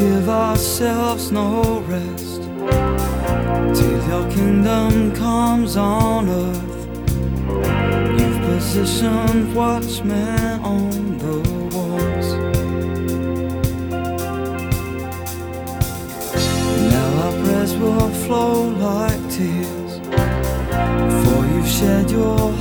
give ourselves no rest till your kingdom comes on earth. You've positioned watchmen on the walls. Now our prayers will flow like tears, for you've shed your